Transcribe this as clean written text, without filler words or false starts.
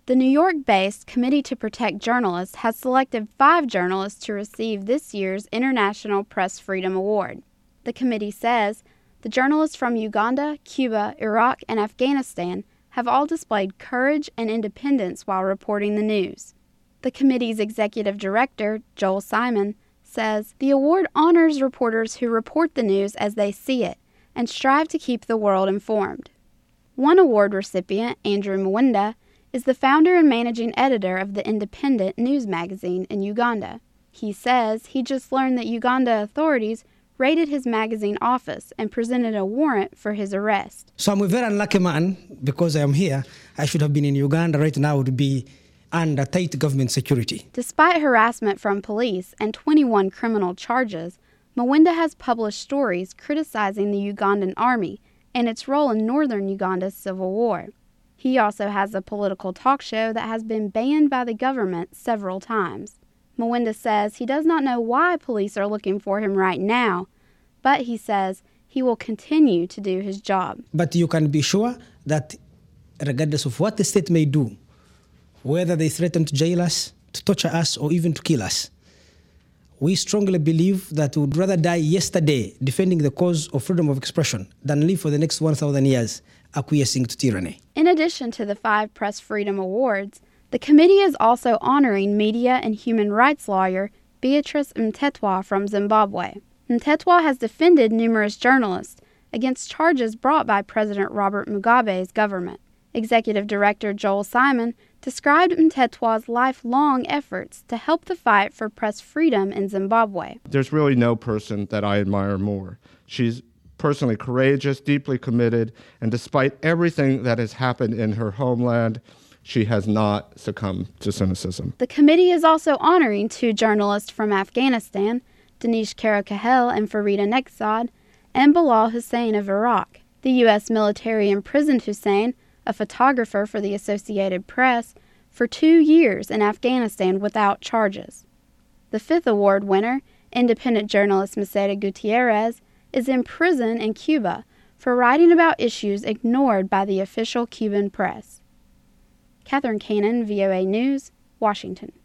The New York-based Committee to Protect Journalists has selected 5 journalists to receive this year's International Press Freedom Award. The committee says the journalists from Uganda, Cuba, Iraq, and Afghanistan have all displayed courage and independence while reporting the news. The committee's executive director, Joel Simon, says the award honors reporters who report the news as they see it and strive to keep the world informed. One award recipient, Andrew Mwenda, is the founder and managing editor of the independent news magazine in Uganda. He says he just learned that Uganda authorities raided his magazine office and presented a warrant for his arrest. So I'm a very unlucky man because I am here. I should have been in Uganda right now to be under tight government security. Despite harassment from police and 21 criminal charges, Mwenda has published stories criticizing the Ugandan army and its role in northern Uganda's civil war. He also has a political talk show that has been banned by the government several times. Mwenda says he does not know why police are looking for him right now, but he says he will continue to do his job. But you can be sure that regardless of what the state may do, whether they threaten to jail us, to torture us, or even to kill us, we strongly believe that we would rather die yesterday defending the cause of freedom of expression than live for the next 1,000 years acquiescing to tyranny. In addition to the 5 Press Freedom Awards, the committee is also honoring media and human rights lawyer Beatrice Mtetwa from Zimbabwe. Mtetwa has defended numerous journalists against charges brought by President Robert Mugabe's government. Executive Director Joel Simon described Mtetwa's lifelong efforts to help the fight for press freedom in Zimbabwe. There's really no person that I admire more. She's personally courageous, deeply committed, and despite everything that has happened in her homeland, she has not succumbed to cynicism. The committee is also honoring 2 journalists from Afghanistan, Danish Karakahel and Farida Nexad, and Bilal Hussein of Iraq. The U.S. military imprisoned Hussein, a photographer for the Associated Press, for 2 years in Afghanistan without charges. The 5th award winner, independent journalist Mercedes Gutierrez, is in prison in Cuba for writing about issues ignored by the official Cuban press. Catherine Cannon, VOA News, Washington.